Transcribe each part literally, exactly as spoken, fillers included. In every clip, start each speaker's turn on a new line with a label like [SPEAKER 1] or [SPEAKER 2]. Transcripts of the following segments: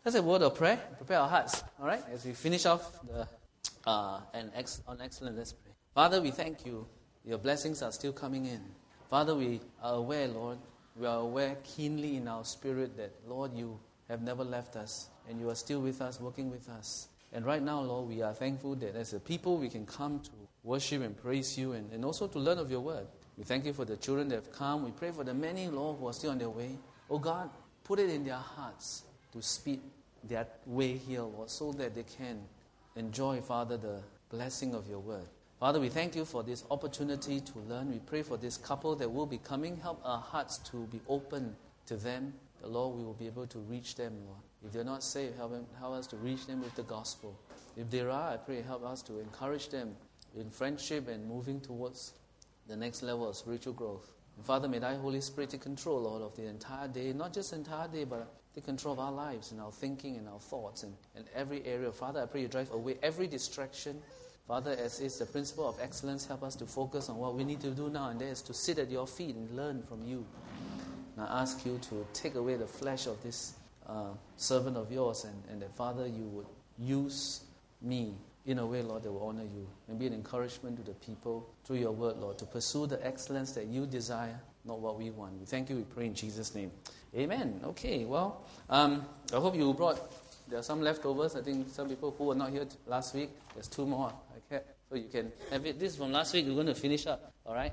[SPEAKER 1] Let's have a word of prayer. Prepare our hearts. All right? As we finish off the uh, and ex- on excellence, let's pray. Father, we thank you. Your blessings are still coming in. Father, we are aware, Lord, we are aware keenly in our spirit that, Lord, you have never left us, and you are still with us, working with us. And right now, Lord, we are thankful that as a people we can come to worship and praise you, and, and also to learn of your word. We thank you for the children that have come. We pray for the many, Lord, who are still on their way. Oh God, put it in their hearts to speed their way here, Lord, so that they can enjoy, Father, the blessing of your word. Father, we thank you for this opportunity to learn. We pray for this couple that will be coming. Help our hearts to be open to them. The Lord, we will be able to reach them, Lord. If they're not saved, help, them, help us to reach them with the gospel. If there are, I pray, help us to encourage them in friendship and moving towards the next level of spiritual growth. And Father, may thy Holy Spirit take control, Lord, of the entire day. Not just the entire day, but take control of our lives and our thinking and our thoughts and, and every area. Father, I pray you drive away every distraction. Father, as is the principle of excellence, help us to focus on what we need to do now, and that is to sit at your feet and learn from you. And I ask you to take away the flesh of this uh, servant of yours, and, and that, Father, you would use me in a way, Lord, that will honor you and be an encouragement to the people through your word, Lord, to pursue the excellence that you desire, not what we want. We thank you, we pray in Jesus' name. Amen. Okay, well, um, I hope you brought, there are some leftovers. I think some people who were not here t- last week, there's two more. Okay, so you can have it. This is from last week. We're going to finish up, all right,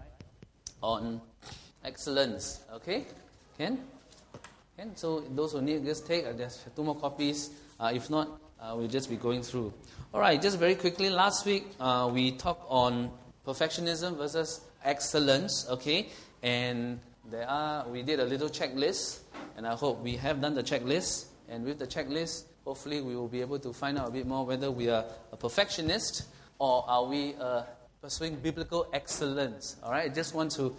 [SPEAKER 1] on excellence. Okay, Ken? Ken? So those who need, just take, uh, there's two more copies. Uh, if not, uh, we'll just be going through. All right, just very quickly, last week uh, we talked on perfectionism versus excellence, okay, and there are, we did a little checklist, and I hope we have done the checklist, and with the checklist, hopefully we will be able to find out a bit more whether we are a perfectionist or are we uh, pursuing biblical excellence. All right, I just want to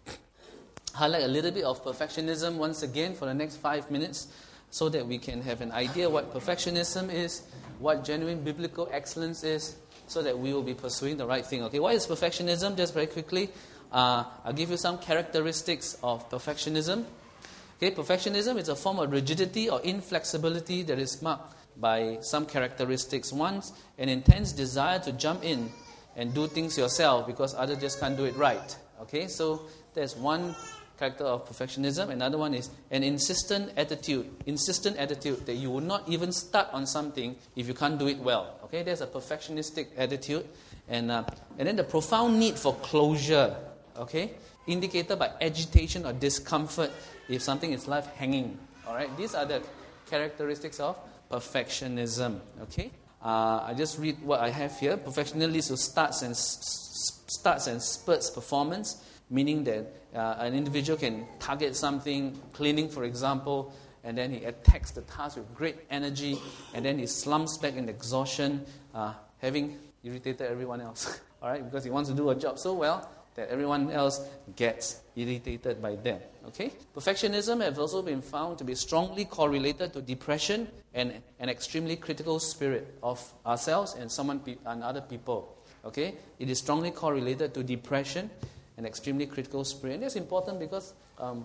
[SPEAKER 1] highlight a little bit of perfectionism once again for the next five minutes so that we can have an idea what perfectionism is, what genuine biblical excellence is, so that we will be pursuing the right thing. Okay, what is perfectionism? Just very quickly, uh, I'll give you some characteristics of perfectionism. Okay, perfectionism is a form of rigidity or inflexibility that is marked by some characteristics. One, an intense desire to jump in and do things yourself because others just can't do it right. Okay, so there's one character of perfectionism. Another one is an insistent attitude. Insistent attitude that you will not even start on something if you can't do it well. Okay, there's a perfectionistic attitude. And, uh, and then the profound need for closure. Okay, indicated by agitation or discomfort if something is left hanging. All right, these are the characteristics of perfectionism. Okay, uh, I just read what I have here. Perfectionism leads to starts and s- starts and spurts performance, meaning that uh, an individual can target something, cleaning, for example, and then he attacks the task with great energy, and then he slumps back in exhaustion, uh, having irritated everyone else. All right, because he wants to do a job so well that everyone else gets irritated by them. Okay? Perfectionism has also been found to be strongly correlated to depression and an extremely critical spirit of ourselves and someone pe- and other people. Okay? It is strongly correlated to depression and extremely critical spirit. And that's important because um,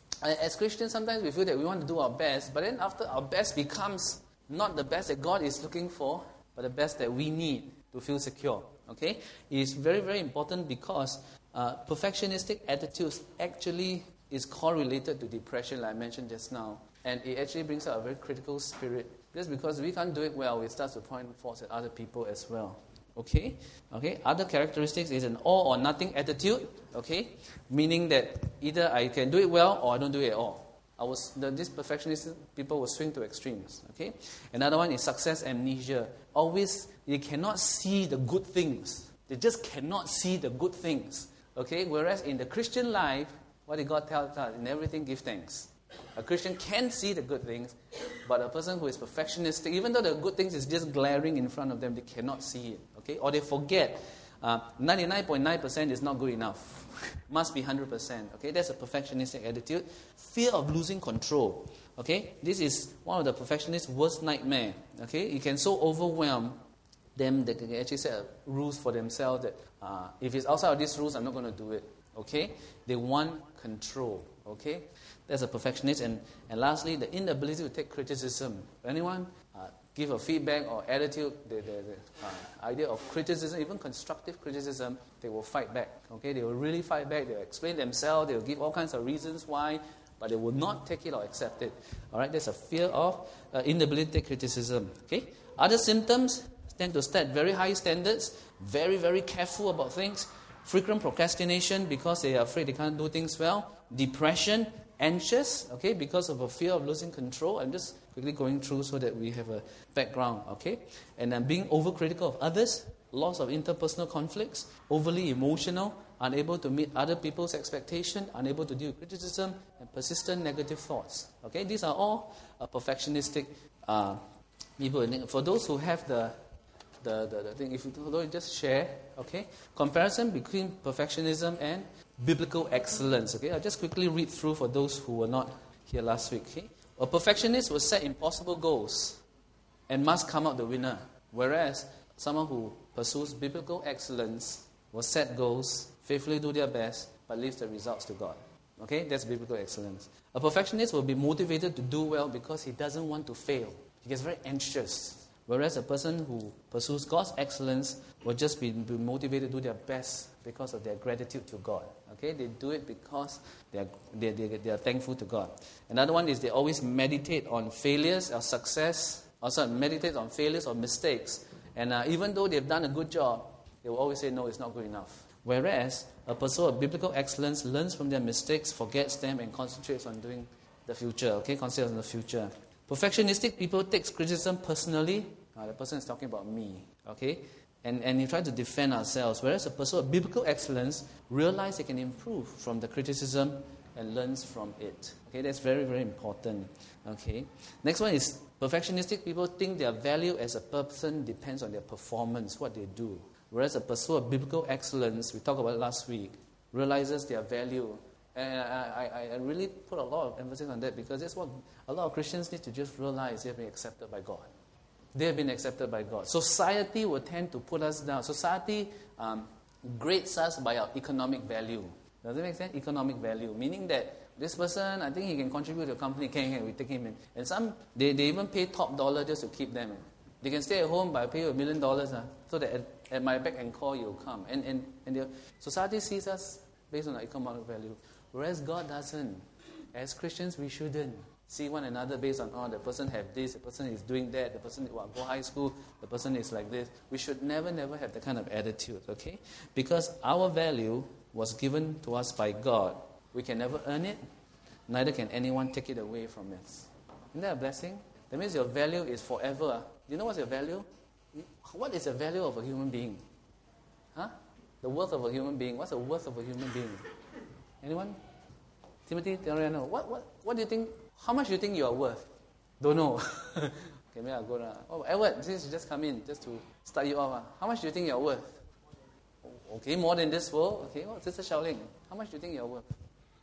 [SPEAKER 1] as Christians, sometimes we feel that we want to do our best, but then after our best becomes not the best that God is looking for, but the best that we need to feel secure. Okay? It is very, very important because uh, perfectionistic attitudes actually is correlated to depression, like I mentioned just now. And it actually brings out a very critical spirit. Just because we can't do it well, we start to point faults at other people as well. Okay? Okay? Other characteristics is an all or nothing attitude. Okay? Meaning that either I can do it well or I don't do it at all. I was the, these perfectionist people will swing to extremes. Okay? Another one is success amnesia. Always, they cannot see the good things. They just cannot see the good things. Okay? Whereas in the Christian life, what did God tell us? In everything, give thanks. A Christian can see the good things, but a person who is perfectionistic, even though the good things is just glaring in front of them, they cannot see it. Okay? Or they forget. Uh, ninety-nine point nine percent is not good enough. Must be one hundred percent. Okay? That's a perfectionistic attitude. Fear of losing control. Okay? This is one of the perfectionist's worst nightmare. Okay? You can so overwhelm them that they can actually set rules for themselves that uh, if it's outside of these rules, I'm not going to do it. Okay? They want control. Okay? That's a perfectionist. And, and lastly, the inability to take criticism. Anyone uh, give a feedback or attitude, the, the, the uh, idea of criticism, even constructive criticism, they will fight back. Okay? They will really fight back. They will explain themselves. They will give all kinds of reasons why, but they will not take it or accept it. All right? There's a fear of uh, inability to take criticism. Okay? Other symptoms tend to set very high standards, very, very careful about things, frequent procrastination because they are afraid they can't do things well, depression, anxious, okay, because of a fear of losing control. I'm just quickly going through so that we have a background, okay? And then being overcritical of others, loss of interpersonal conflicts, overly emotional, unable to meet other people's expectations, unable to deal with criticism, and persistent negative thoughts. Okay, these are all uh, perfectionistic uh, people. And for those who have the the, the, the thing, if you just share, okay, comparison between perfectionism and biblical excellence. Okay, I'll just quickly read through for those who were not here last week. Okay, a perfectionist will set impossible goals and must come out the winner, whereas someone who pursues biblical excellence will set goals, faithfully do their best, but leaves the results to God. Okay, that's biblical excellence. A perfectionist will be motivated to do well because he doesn't want to fail. He gets very anxious. Whereas a person who pursues God's excellence will just be, be motivated to do their best because of their gratitude to God. Okay, they do it because they are, they, they, they are thankful to God. Another one is they always meditate on failures or success, also meditate on failures or mistakes. And uh, even though they've done a good job, they will always say, no, it's not good enough. Whereas a person of biblical excellence learns from their mistakes, forgets them, and concentrates on doing the future. Okay, concentrates on the future. Perfectionistic people take criticism personally. Uh, the person is talking about me. Okay, and and you try to defend ourselves. Whereas a person of biblical excellence realizes they can improve from the criticism and learns from it. Okay, that's very very important. Okay, next one is perfectionistic people think their value as a person depends on their performance, what they do. Whereas a person of biblical excellence, we talked about it last week, realizes their value. And I, I, I really put a lot of emphasis on that because that's what a lot of Christians need to just realize. They have been accepted by God. They have been accepted by God. Society will tend to put us down. Society um, grades us by our economic value. Does it make sense? Economic value. Meaning that this person, I think he can contribute to a company, can, can we take him in. And some, they, they even pay top dollar just to keep them in. They can stay at home, but I pay you a million dollars uh, so that at, at my beck and call you'll come. And, and, and the society sees us based on our economic value. Whereas God doesn't. As Christians, we shouldn't see one another based on, oh, the person have this, the person is doing that, the person will go high school, the person is like this. We should never, never have that kind of attitude, okay? Because our value was given to us by God. We can never earn it, neither can anyone take it away from us. Isn't that a blessing? That means your value is forever. Do you know what's your value? What is the value of a human being? Huh? The worth of a human being. What's the worth of a human being? Anyone? Timothy, Toriano, what, what, what do you think? How much do you think you are worth? Don't know. Okay, maybe I'll go now. Oh, Edward, since you just come in, just to start you off, uh, how much do you think you are worth? Okay, more than this world. Okay, well, Sister Shaoling, how much do you think you are worth?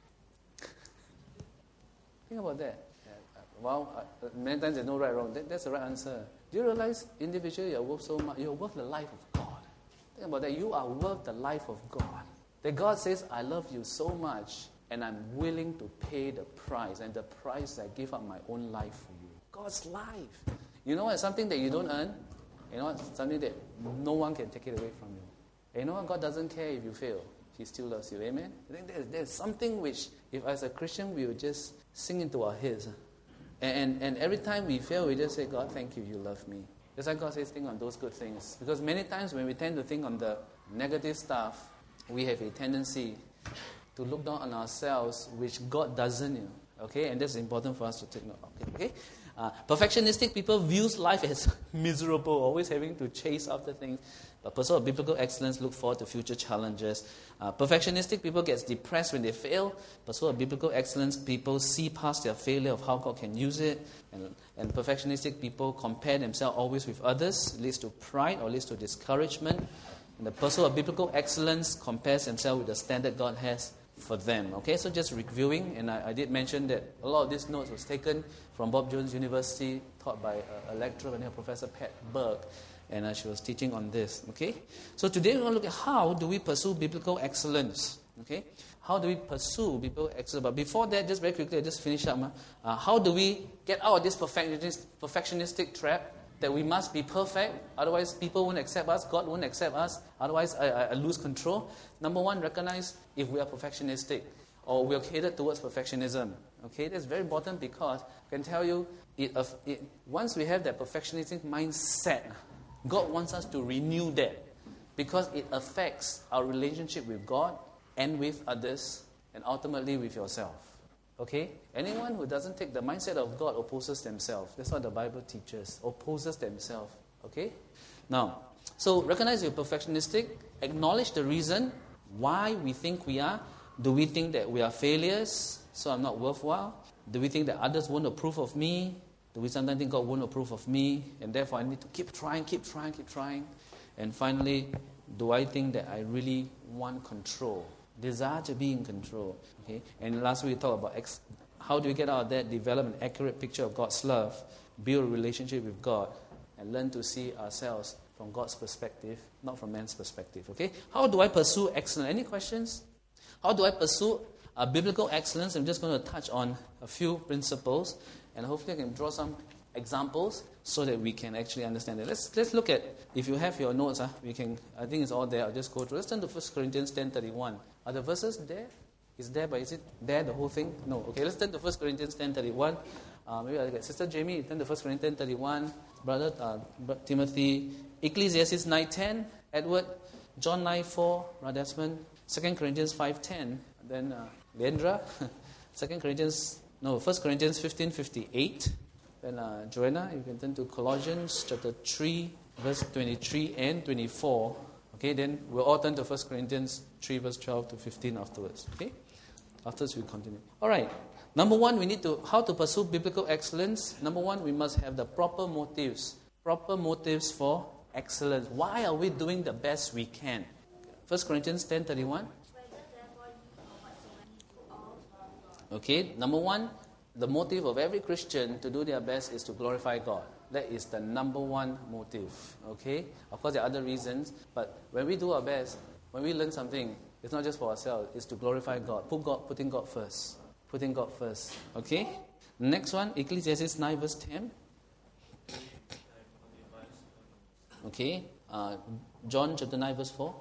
[SPEAKER 1] Think about that. Yeah, well, uh, many times there's no right or wrong. That, that's the right answer. Do you realize individually you are worth so much? You are worth the life of God. Think about that. You are worth the life of God. That God says, I love you so much, and I'm willing to pay the price. And the price I give up my own life for you. God's life. You know what? Something that you don't earn. You know what? Something that no one can take it away from you. And you know what? God doesn't care if you fail. He still loves you. Amen? I think there's, there's something which, if as a Christian, we will just sing into our heads. And, and, and every time we fail, we just say, God, thank you, you love me. That's why God says, think on those good things. Because many times when we tend to think on the negative stuff, we have a tendency to look down on ourselves, which God doesn't, you know, okay? And that's important for us to take note of, okay? okay? Uh, perfectionistic people views life as miserable, always having to chase after things. A person of biblical excellence look forward to future challenges. Uh, perfectionistic people get depressed when they fail. Person of biblical excellence people see past their failure of how God can use it. And, and perfectionistic people compare themselves always with others. It leads to pride or leads to discouragement. And the person of biblical excellence compares himself with the standard God has for them. Okay, so just reviewing, and I, I did mention that a lot of these notes was taken from Bob Jones University, taught by a, a lecturer named Professor Pat Burke, and uh, she was teaching on this. Okay, so today we're going to look at how do we pursue biblical excellence. Okay? How do we pursue biblical excellence? But before that, just very quickly, I just finish up. Uh, how do we get out of this perfectionist, perfectionistic trap that we must be perfect, otherwise people won't accept us, God won't accept us, otherwise I, I, I lose control? Number one, recognize if we are perfectionistic or we are catered towards perfectionism. Okay, that's very important because I can tell you, it, it, once we have that perfectionistic mindset, God wants us to renew that because it affects our relationship with God and with others and ultimately with yourself. Okay? Anyone who doesn't take the mindset of God opposes themselves. That's what the Bible teaches. Opposes themselves. Okay? Now, so recognize you're perfectionistic. Acknowledge the reason why we think we are. Do we think that we are failures, so I'm not worthwhile? Do we think that others won't approve of me? Do we sometimes think God won't approve of me? And therefore I need to keep trying, keep trying, keep trying. And finally, do I think that I really want control? Desire to be in control. Okay? And last week we talked about ex- how do we get out of that, develop an accurate picture of God's love, build a relationship with God, and learn to see ourselves from God's perspective, not from man's perspective. Okay? How do I pursue excellence? Any questions? How do I pursue uh, biblical excellence? I'm just going to touch on a few principles, and hopefully I can draw some examples so that we can actually understand it. Let's let's look at, if you have your notes, huh, we can. I think it's all there. I'll just go through. Let's turn to First Corinthians ten thirty-one. Are the verses there? Is there, but is it there, the whole thing? No. Okay, let's turn to First Corinthians ten thirty-one. Uh, maybe I'll get Sister Jamie, turn to First Corinthians ten thirty-one. Brother uh, Timothy, Ecclesiastes nine ten. Edward, John nine four. Brother Desmond, Second Corinthians five ten. Then uh, Leandra, Second Corinthians, no, First Corinthians fifteen fifty-eight. Then uh, Joanna, you can turn to Colossians chapter three, verse twenty-three and twenty-four. Okay, then we'll all turn to First Corinthians three, verse twelve to fifteen afterwards. Okay? Afterwards we continue. All right. Number one, we need to, how to pursue biblical excellence. Number one, we must have the proper motives. Proper motives for excellence. Why are we doing the best we can? First Corinthians ten thirty-one. Okay, number one, the motive of every Christian to do their best is to glorify God. That is the number one motive. Okay? Of course, there are other reasons, but when we do our best, when we learn something, it's not just for ourselves, it's to glorify God. Put God, putting God first. Putting God first. Okay? Next one, Ecclesiastes nine, verse ten. Okay? Uh, John chapter nine, verse four.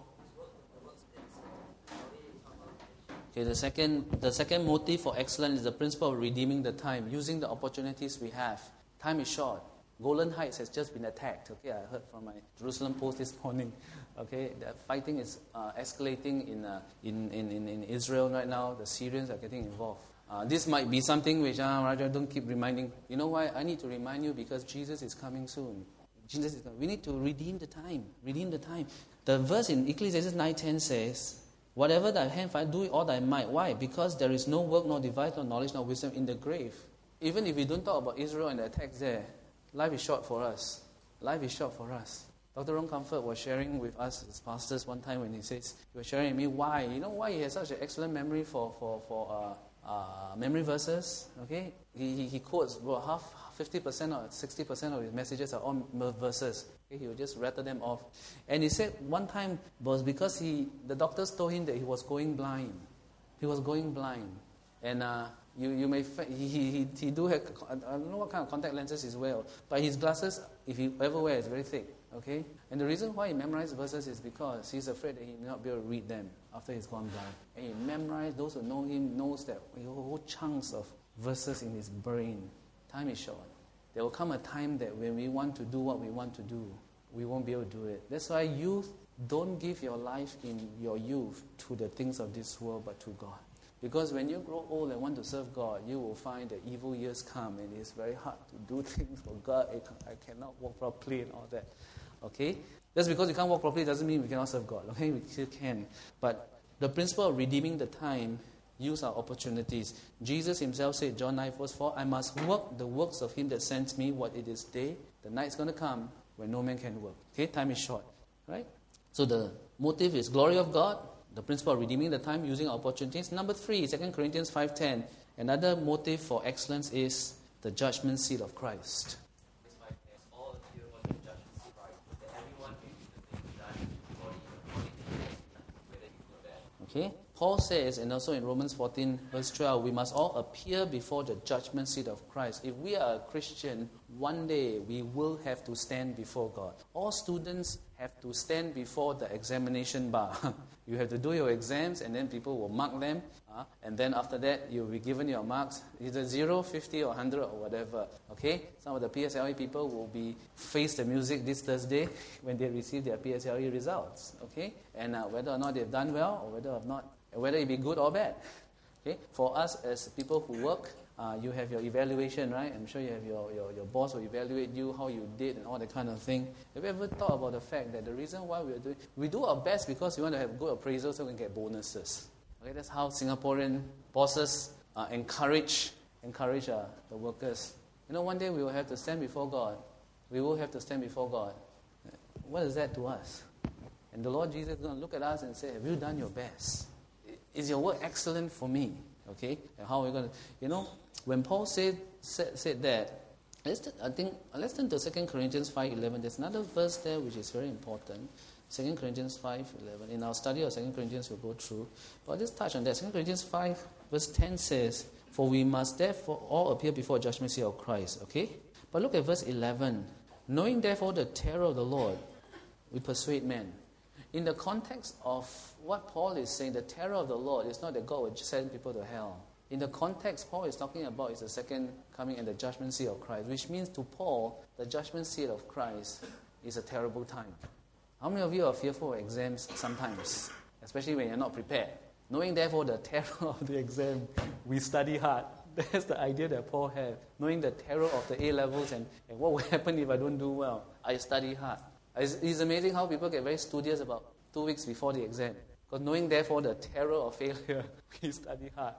[SPEAKER 1] Okay, the second, the second motive for excellence is the principle of redeeming the time, using the opportunities we have. Time is short. Golan Heights has just been attacked. Okay, I heard from my Jerusalem Post this morning. Okay, the fighting is uh, escalating in, uh, in, in, in, in Israel right now. The Syrians are getting involved. Uh, this might be something which, uh, Raja, don't keep reminding. You know why? I need to remind you because Jesus is coming soon. Jesus is coming. We need to redeem the time. Redeem the time. The verse in Ecclesiastes nine ten says, whatever thy hand finds, do it all thy might. Why? Because there is no work, nor device, nor knowledge, nor wisdom in the grave. Even if we don't talk about Israel and the attacks there, life is short for us. Life is short for us. Doctor Ron Comfort was sharing with us as pastors one time when he says, he was sharing with me why. You know why he has such an excellent memory for, for, for uh, uh, memory verses? Okay? He, he, he quotes well, half, fifty percent or sixty percent of his messages are all verses. Okay? He will just rattle them off. And he said one time was because he, the doctors told him that he was going blind. He was going blind. And uh, you, you may, he, he, he do have, I don't know what kind of contact lenses he's wearing, but his glasses, if he ever wears, is very thick. Okay? And the reason why he memorized verses is because he's afraid that he may not be able to read them after he's gone blind. And he memorized, those who know him knows that he has whole chunks of verses in his brain. Time is short. There will come a time that when we want to do what we want to do, we won't be able to do it. That's why youth, don't give your life in your youth to the things of this world, but to God. Because when you grow old and want to serve God, you will find that evil years come and it's very hard to do things for God. I cannot walk properly and all that. Okay? Just because you can't walk properly doesn't mean we cannot serve God. Okay? We still can. But the principle of redeeming the time, use our opportunities. Jesus himself said, John nine, verse four, I must work the works of him that sends me what it is day. The night's going to come when no man can work. Okay? Time is short. Right? So the motive is glory of God. The principle of redeeming the time, using opportunities. Number three, Second Corinthians five ten. Another motive for excellence is the judgment seat of Christ. Okay? Paul says, and also in Romans fourteen, verse twelve, we must all appear before the judgment seat of Christ. If we are a Christian, one day we will have to stand before God. All students have to stand before the examination bar. You have to do your exams, and then people will mark them. Uh, and then after that, you'll be given your marks, either zero, fifty, or one hundred, or whatever. Okay? Some of the P S L E people will be face the music this Thursday when they receive their P S L E results. Okay? And uh, whether or not they've done well, or whether or not, whether it be good or bad. Okay? For us as people who work, uh, you have your evaluation, right? I'm sure you have your, your, your boss will evaluate you, how you did, and all that kind of thing. Have you ever thought about the fact that the reason why we are doing, we do our best because we want to have good appraisal so we can get bonuses. Okay, that's how Singaporean bosses uh, encourage encourage uh, the workers. You know, one day we will have to stand before God. We will have to stand before God. What is that to us? And the Lord Jesus is going to look at us and say, have you done your best? Is your work excellent for me? Okay? And how are we going to... You know, when Paul said said, said that, let's, I think, let's turn to Second Corinthians five eleven. There's another verse there which is very important. Second Corinthians five eleven. In our study of Second Corinthians, we'll go through. But I'll just touch on that. Second Corinthians five, verse ten says, for we must therefore all appear before the judgment seat of Christ. Okay? But look at verse eleven. Knowing therefore the terror of the Lord, we persuade men. In the context of what Paul is saying, the terror of the Lord is not that God will send people to hell. In the context Paul is talking about is the second coming and the judgment seat of Christ, which means to Paul, the judgment seat of Christ is a terrible time. How many of you are fearful of exams sometimes, especially when you're not prepared? Knowing therefore the terror of the exam, we study hard. That's the idea that Paul had. Knowing the terror of the A-levels and, and what will happen if I don't do well, I study hard. It's, it's amazing how people get very studious about two weeks before the exam. Because knowing therefore the terror of failure, we study hard.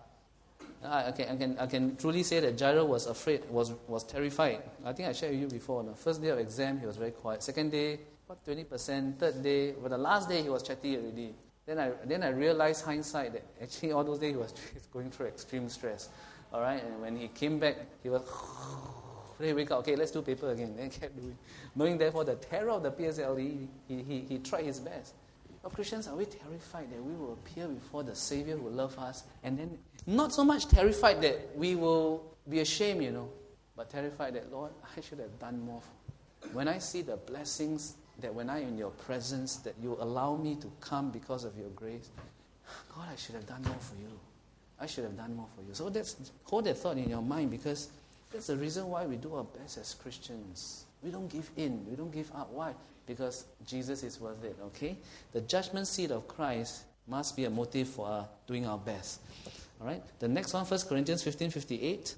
[SPEAKER 1] I can, I can, I can truly say that Jairo was afraid, was, was terrified. I think I shared with you before. The first day of exam, he was very quiet. Second day, what, twenty percent. Third day, but the last day, he was chatty already. Then I, then I realized, hindsight, that actually all those days he was going through extreme stress. All right, and when he came back, he was... He wake up, okay, let's do paper again. Then kept doing. Knowing therefore the terror of the P S L E, he, he, he tried his best. But Christians, are we terrified that we will appear before the Savior who loves us? And then not so much terrified that we will be ashamed, you know, but terrified that, Lord, I should have done more. When I see the blessings that when I'm in your presence, that you allow me to come because of your grace, God, I should have done more for you. I should have done more for you. So that's, hold that thought in your mind, because that's the reason why we do our best as Christians. We don't give in. We don't give up. Why? Because Jesus is worth it, okay? The judgment seat of Christ must be a motive for our doing our best. All right? The next one, First Corinthians fifteen fifty-eight.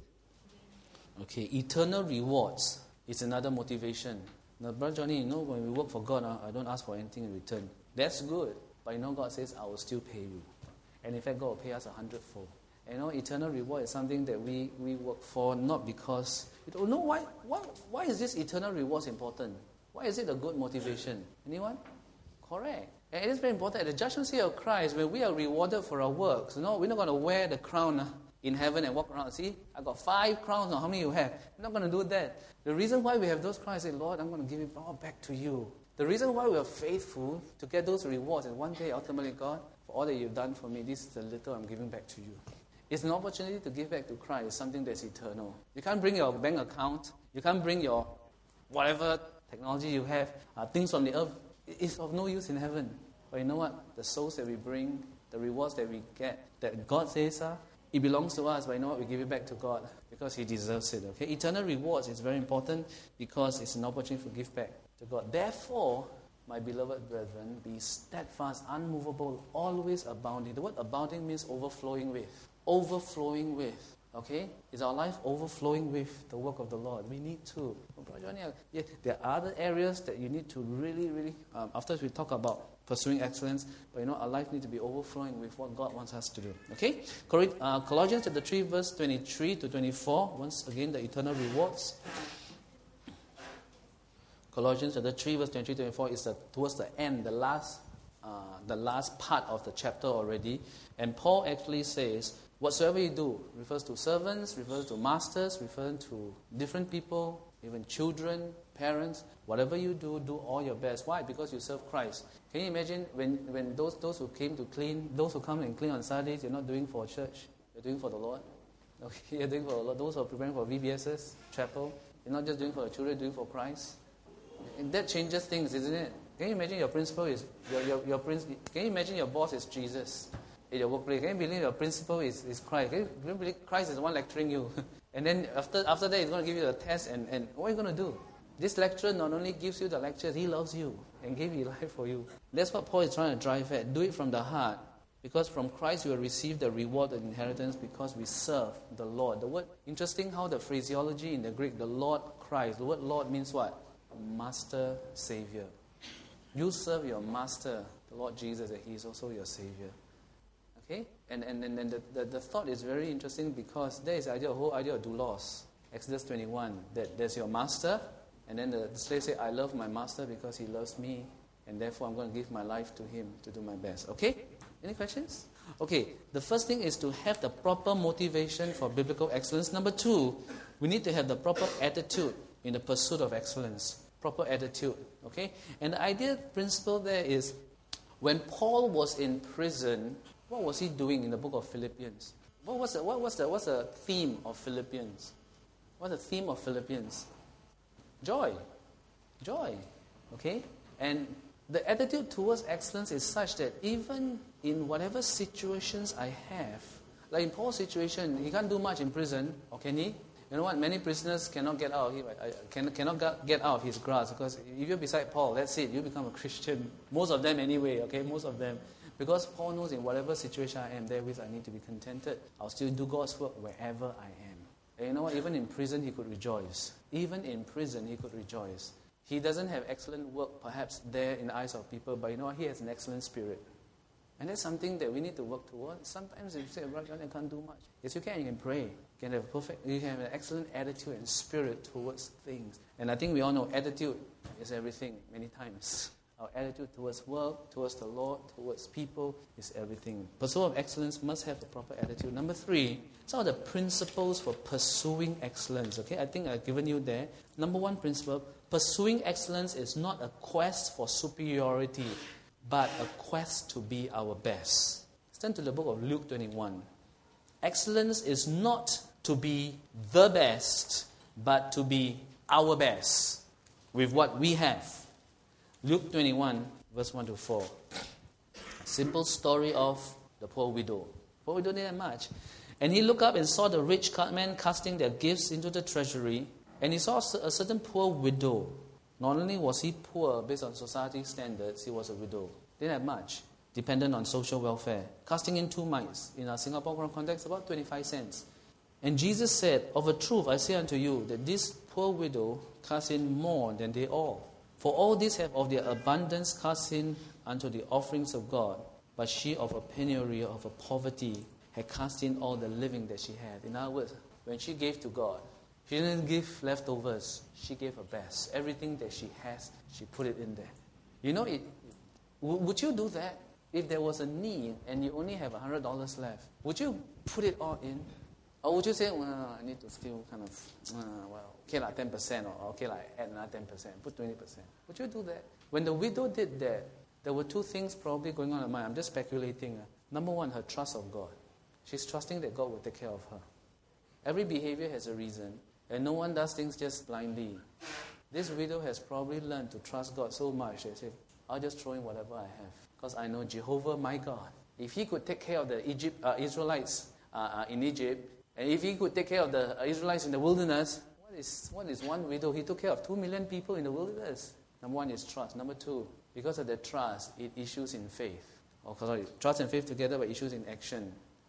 [SPEAKER 1] Okay, eternal rewards is another motivation. Now, Brother Johnny, you know, when we work for God, I don't ask for anything in return. That's good. But you know, God says, I will still pay you. And in fact, God will pay us a hundredfold. You know, eternal reward is something that we, we work for, not because... You don't know why, why, why is this eternal reward important? Why is it a good motivation? Anyone? Correct. And it is very important. At the judgment seat of Christ, when we are rewarded for our works, you know, we're not going to wear the crown uh, in heaven and walk around. See, I got five crowns now. How many you have? We're not going to do that. The reason why we have those crowns is, Lord, I'm going to give it all back to you. The reason why we are faithful to get those rewards is one day, ultimately, God, for all that you've done for me, this is the little I'm giving back to you. It's an opportunity to give back to Christ, something that's eternal. You can't bring your bank account. You can't bring your whatever technology you have, uh, things from the earth. It's of no use in heaven. But you know what? The souls that we bring, the rewards that we get, that God says, uh, it belongs to us. But you know what? We give it back to God because He deserves it. Okay, eternal rewards is very important because it's an opportunity to give back to God. Therefore, my beloved brethren, be steadfast, unmovable, always abounding. The word abounding means overflowing with. Overflowing with. Okay? Is our life overflowing with the work of the Lord? We need to. Yeah, there are other areas that you need to really, really, um, after we talk about pursuing excellence, but you know, our life needs to be overflowing with what God wants us to do. Okay? Uh, Colossians chapter three, verse twenty-three to twenty-four. Once again, the eternal rewards. Colossians chapter three, verse twenty-three to twenty-four is the, towards the end, the last, uh, the last part of the chapter already. And Paul actually says, whatsoever you do, refers to servants, refers to masters, refers to different people, even children, parents, whatever you do, do all your best. Why? Because you serve Christ. Can you imagine when, when those, those who came to clean, those who come and clean on Saturdays, you're not doing for church, you're doing for the Lord? Okay, you're doing for the Lord. Those who are preparing for V B S's, chapel, you're not just doing for the children, you're doing for Christ. And that changes things, isn't it? Can you imagine your principal is, your, your, your prince, can you imagine your boss is Jesus in your workplace? Can you believe your principal is, is Christ? Can you believe Christ is the one lecturing you? And then after after that, he's going to give you the test, and, and what are you going to do? This lecturer not only gives you the lectures, he loves you and gave his life for you. That's what Paul is trying to drive at. Do it from the heart, because from Christ you will receive the reward and inheritance because we serve the Lord. The word, interesting how the phraseology in the Greek, the Lord Christ, the word Lord means what? Master, Savior. You serve your Master, the Lord Jesus, and He is also your Savior. Okay? And and, and, and the, the, the thought is very interesting because there is the idea, the whole idea of doulos. Exodus twenty-one, that there's your Master, and then the, the slave say, I love my Master because he loves me, and therefore I'm going to give my life to him to do my best. Okay? Any questions? Okay, the first thing is to have the proper motivation for biblical excellence. Number two, we need to have the proper attitude in the pursuit of excellence. Proper attitude, okay? And the idea, principle there is, when Paul was in prison, what was he doing in the book of Philippians? What was the, what was the, what's the theme of Philippians? What's the theme of Philippians? Joy. Joy, okay? And the attitude towards excellence is such that even in whatever situations I have, like in Paul's situation, he can't do much in prison, or can he? You know what? Many prisoners cannot get out of him, can, cannot get out of his grasp, because if you're beside Paul, that's it. You become a Christian. Most of them anyway. Okay, most of them, because Paul knows in whatever situation I am, therewith I need to be contented. I'll still do God's work wherever I am. And you know what? Even in prison, he could rejoice. Even in prison, he could rejoice. He doesn't have excellent work, perhaps there in the eyes of people, but you know what? He has an excellent spirit. And that's something that we need to work towards. Sometimes if you say, right, I can't do much. Yes, you can. You can pray. You can have perfect. You can have an excellent attitude and spirit towards things. And I think we all know attitude is everything. Many times, our attitude towards work, towards the Lord, towards people is everything. Pursuit of excellence must have the proper attitude. Number three, some of the principles for pursuing excellence. Okay, I think I've given you there. Number one principle: pursuing excellence is not a quest for superiority, but a quest to be our best. Let's turn to the book of Luke twenty-one. Excellence is not to be the best, but to be our best with what we have. Luke twenty-one, verse one to four. Simple story of the poor widow. Poor widow didn't have much. And he looked up and saw the rich men casting their gifts into the treasury. And he saw a certain poor widow. Not only was he poor based on society standards, he was a widow. Didn't have much. Dependent on social welfare. Casting in two mites. In our Singapore context, about twenty-five cents. And Jesus said, of a truth I say unto you, that this poor widow cast in more than they all. For all these have of their abundance cast in unto the offerings of God. But she of a penury, of a poverty, had cast in all the living that she had. In other words, when she gave to God, she didn't give leftovers. She gave her best. Everything that she has, she put it in there. You know, it, would you do that if there was a need and you only have one hundred dollars left? Would you put it all in? Or would you say, well, I need to still kind of, uh, well, okay, like ten percent, or okay, like add another ten percent, put twenty percent. Would you do that? When the widow did that, there were two things probably going on in her mind. I'm just speculating. Number one, her trust of God. She's trusting that God will take care of her. Every behavior has a reason, and no one does things just blindly. This widow has probably learned to trust God so much that she said, I'll just throw in whatever I have, because I know Jehovah, my God. If He could take care of the Egypt, uh, Israelites uh, uh, in Egypt, and if He could take care of the uh, Israelites in the wilderness, what is what is one widow? He took care of two million people in the wilderness. Number one is trust. Number two, because of the trust, it issues in faith. Oh, sorry, trust and faith together, but issues in action.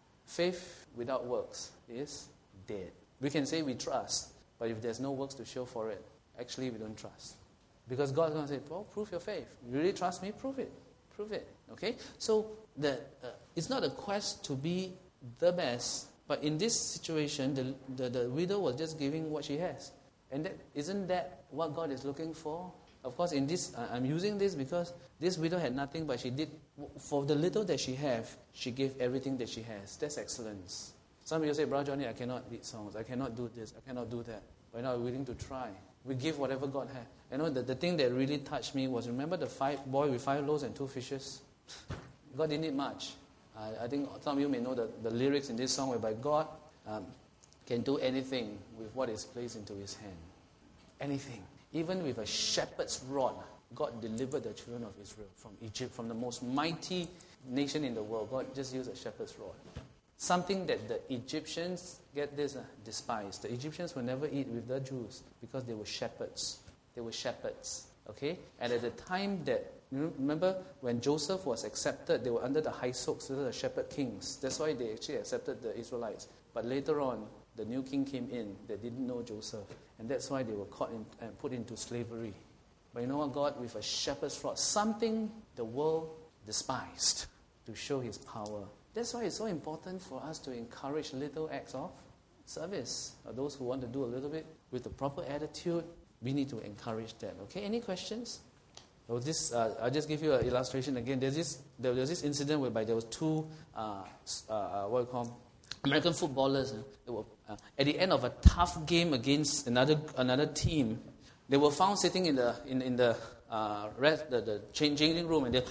[SPEAKER 1] Faith without works is dead. We can say we trust, but if there's no works to show for it, actually we don't trust. Because God's going to say, well, prove your faith. You really trust me? Prove it. Prove it. Okay? So the uh, it's not a quest to be the best, but in this situation, the, the, the widow was just giving what she has. And that, isn't that what God is looking for? Of course, in this, uh, I'm using this because this widow had nothing, but she did, for the little that she have, she gave everything that she has. That's excellence. Some people say, Brother Johnny, I cannot lead songs. I cannot do this. I cannot do that. But now I'm willing to try. we give whatever God had. You know, the, the thing that really touched me was, remember the five boy with five loaves and two fishes? God didn't need much. I, I think some of you may know the, the lyrics in this song whereby God um, can do anything with what is placed into his hand. Anything. Even with a shepherd's rod, God delivered the children of Israel from Egypt, from the most mighty nation in the world. God just used a shepherd's rod. Something that the Egyptians, get this, uh, despised. The Egyptians will never eat with the Jews because they were shepherds. They were shepherds. Okay? And at the time that, you remember when Joseph was accepted, they were under the Hysoks, the shepherd kings. That's why they actually accepted the Israelites. But later on, the new king came in that didn't know Joseph. And that's why they were caught in, and put into slavery. But you know what? God, with a shepherd's rod, something the world despised, to show his power. That's why it's so important for us to encourage little acts of service. Or those who want to do a little bit with the proper attitude, we need to encourage that. Okay, any questions? So this, uh, I'll just give you an illustration again. There's this, there was this incident whereby there was two, uh, uh, what you call, American footballers. Uh, they were, uh, at the end of a tough game against another another team, they were found sitting in the in, in the uh, rest, the, the changing room, and they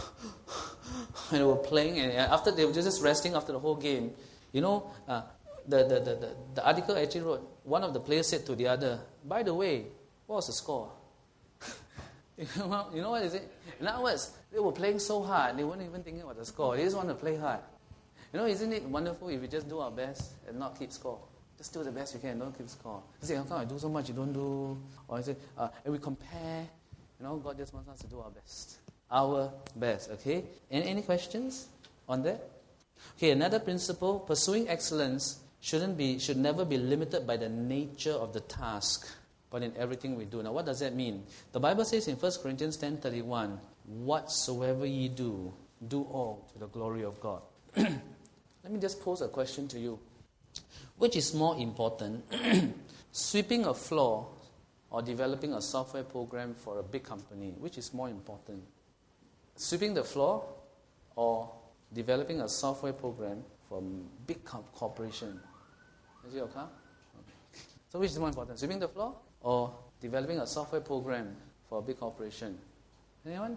[SPEAKER 1] and they were playing. And after they were just resting after the whole game, you know, uh, the, the, the, the the article actually wrote, one of the players said to the other, "By the way, what was the score?" You know what is it? In other words, they were playing so hard, they weren't even thinking about the score. They just want to play hard. You know, isn't it wonderful if we just do our best and not keep score? Just do the best you can, don't keep score. You say, how come I do so much, you don't do? Or I say, uh, and we compare. You know, God just wants us to do our best. Our best, okay? Any, any questions on that? Okay, another principle, pursuing excellence shouldn't be, should never be limited by the nature of the task, but in everything we do. Now, what does that mean? The Bible says in First Corinthians ten thirty-one, whatsoever ye do, do all to the glory of God. Let me just pose a question to you. Which is more important, sweeping a floor or developing a software program for a big company? Which is more important? Sweeping the floor or developing a software program for a big corporation? Is it your car? Okay. So which is more important, sweeping the floor or developing a software program for a big corporation? Anyone?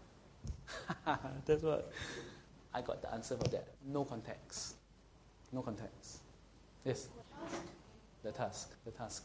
[SPEAKER 1] That's what I got the answer for that. No context. No context. Yes? The task. The task.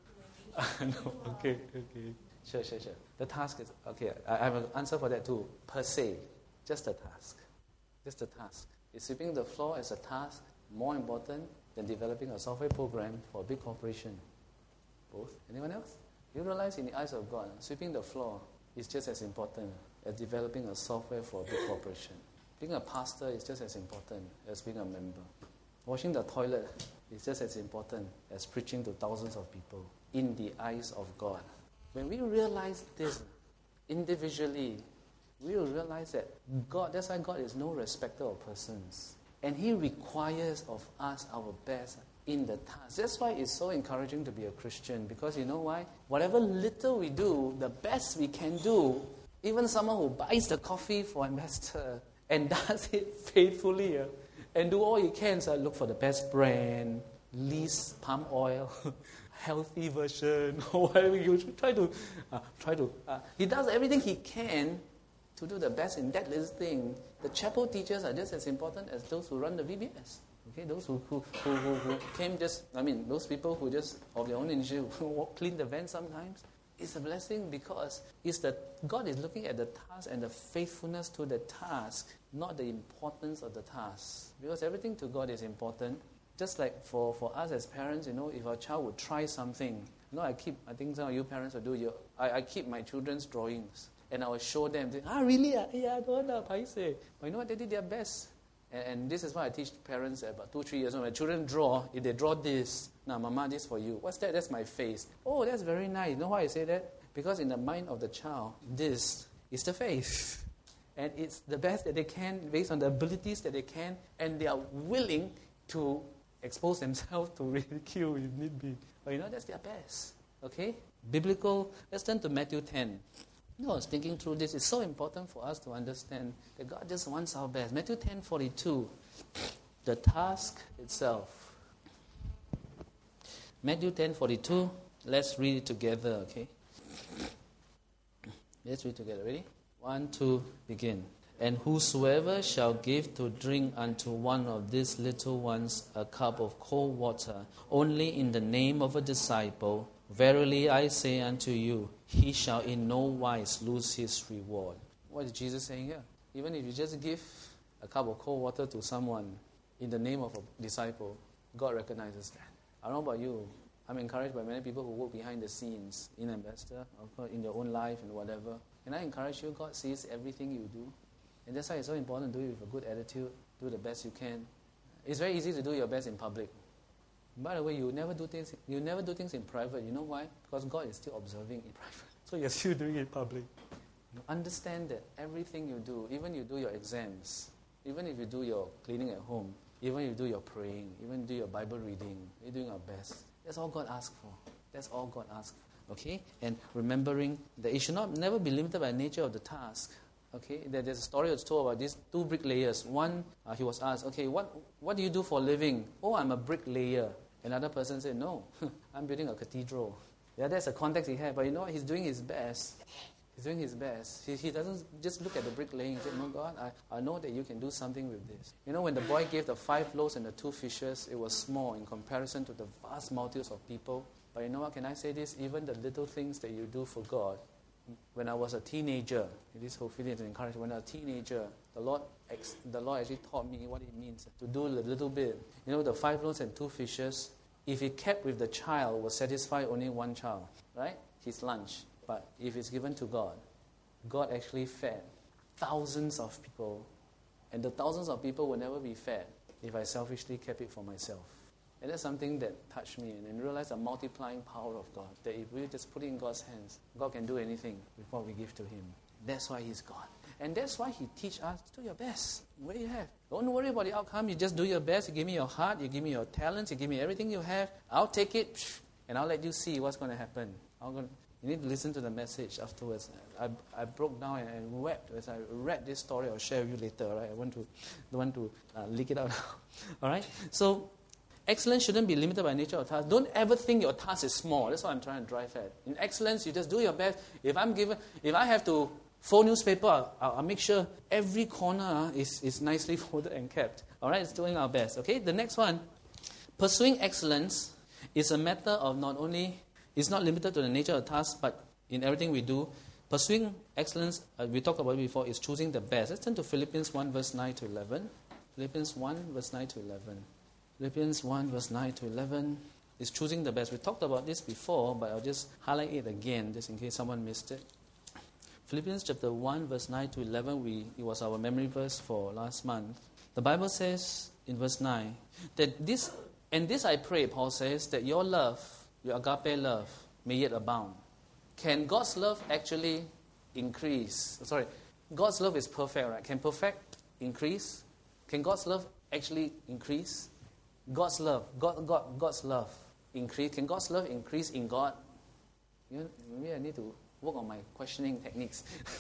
[SPEAKER 1] No, okay, okay. Sure, sure, sure. The task is, okay, I have an answer for that too. Per se. Just the task. Just the task. Is sweeping the floor as a task more important than developing a software program for a big corporation? Both. Anyone else? You realize in the eyes of God, sweeping the floor is just as important as developing a software for a big corporation. Being a pastor is just as important as being a member. Washing the toilet is just as important as preaching to thousands of people in the eyes of God. When we realize this individually, we will realize that God, that's why God is no respecter of persons. And He requires of us our best in the task. That's why it's so encouraging to be a Christian, because you know why? Whatever little we do, the best we can do, even someone who buys the coffee for Ambassador and does it faithfully, uh, and do all he can, so look for the best brand, least palm oil, healthy version, or whatever you should try to, uh, try to. Uh, he does everything he can to do the best in that little thing. The chapel teachers are just as important as those who run the V B S. Okay, those who who, who, who, who came just, I mean, those people who just, of their own initiative, clean the van sometimes. It's a blessing because it's the, God is looking at the task and the faithfulness to the task, not the importance of the task. Because everything to God is important. Just like for, for us as parents, you know, if our child would try something, you know, I keep, I think some of you parents will do, you, I, I keep my children's drawings and I will show them, they, ah, really? Ah, yeah, I don't know, paise. But you know what, they did their best. And, and this is why I teach parents at about two, three years old. When children draw, if they draw this, now, Mama, this for you. What's that? That's my face. Oh, that's very nice. You know why I say that? Because in the mind of the child, this is the face. And it's the best that they can based on the abilities that they can. And they are willing to expose themselves to ridicule if need be. But you know, that's their best. Okay? Biblical. Let's turn to Matthew ten. You know, I was thinking through this. It's so important for us to understand that God just wants our best. Matthew ten forty-two. The task itself. Matthew ten forty-two. Let's read it together, okay? Let's read together. Ready? One, two, begin. And whosoever shall give to drink unto one of these little ones a cup of cold water, only in the name of a disciple, verily I say unto you, he shall in no wise lose his reward. What is Jesus saying here? Even if you just give a cup of cold water to someone in the name of a disciple, God recognizes that. I don't know about you. I'm encouraged by many people who work behind the scenes in Ambassador, or in your own life and whatever. And I encourage you, God sees everything you do. And that's why it's so important to do it with a good attitude, do the best you can. It's very easy to do your best in public. By the way, you never do things you never do things in private. You know why? Because God is still observing in private. So you're still doing it in public. You understand that everything you do, even you do your exams, even if you do your cleaning at home, even if you do your praying, even do your Bible reading, you're doing our best. That's all God asks for. That's all God asks for. Okay? And remembering that it should not never be limited by the nature of the task. Okay, there's a story that's told about these two bricklayers. One, uh, he was asked, okay, what what do you do for a living? Oh, I'm a bricklayer. Another person said, no, I'm building a cathedral. Yeah, that's the context he had. But you know what? He's doing his best. He's doing his best. He, he doesn't just look at the bricklaying and say, no, God, I, I know that you can do something with this. You know, when the boy gave the five loaves and the two fishes, it was small in comparison to the vast multitudes of people. But you know what? Can I say this? Even the little things that you do for God. When I was a teenager, this hopefully is an encouragement. When I was a teenager, the Lord, ex, the Lord actually taught me what it means to do a little bit. You know, the five loaves and two fishes, if he kept with the child, will satisfy only one child, right? His lunch. But if it's given to God, God actually fed thousands of people, and the thousands of people will never be fed if I selfishly kept it for myself. And that's something that touched me, and, and realized the multiplying power of God. That if we just put it in God's hands, God can do anything with what we give to Him. That's why He's God. And that's why He teaches us, do your best. What do you have? Don't worry about the outcome. You just do your best. You give me your heart. You give me your talents. You give me everything you have. I'll take it, and I'll let you see what's going to happen. I'm going to, you need to listen to the message afterwards. I, I broke down and, and wept as I read this story. I'll share with you later. Right? I want to, don't want to uh, leak it out. All right? So, excellence shouldn't be limited by nature of task. Don't ever think your task is small. That's what I'm trying to drive at. In excellence, you just do your best. If I'm given, if I have to fold newspaper, I'll, I'll make sure every corner is, is nicely folded and kept. All right, it's doing our best. Okay, the next one. Pursuing excellence is a matter of not only, it's not limited to the nature of task, but in everything we do. Pursuing excellence, uh, we talked about it before, is choosing the best. Let's turn to Philippians one, verse nine to eleven. Philippians one, verse nine to eleven. Philippians one, verse nine to eleven is choosing the best. We talked about this before, but I'll just highlight it again, just in case someone missed it. Philippians chapter one, verse nine to eleven, we, it was our memory verse for last month. The Bible says in verse nine, that this, and this I pray, Paul says, that your love, your agape love, may yet abound. Can God's love actually increase? Sorry, God's love is perfect, right? Can perfect increase? Can God's love actually increase? God's love, God, God, God's love increase. Can God's love increase in God? You know, maybe I need to work on my questioning techniques.